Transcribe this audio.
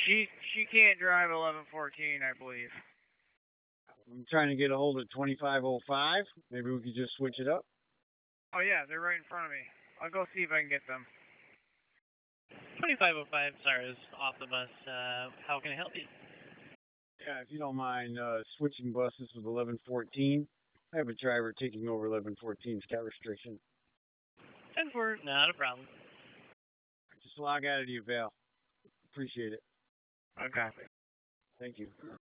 She can't drive 1114, I believe. I'm trying to get a hold of 2505. Maybe we could just switch it up. Oh yeah, they're right in front of me. I'll go see if I can get them. 2505, sorry, I was off the bus. How can I help you? Yeah, if you don't mind switching buses with 1114. I have a driver taking over 1114's cat restriction. 10-4, not a problem. Just log out of the eval. Appreciate it. Okay. Thank you.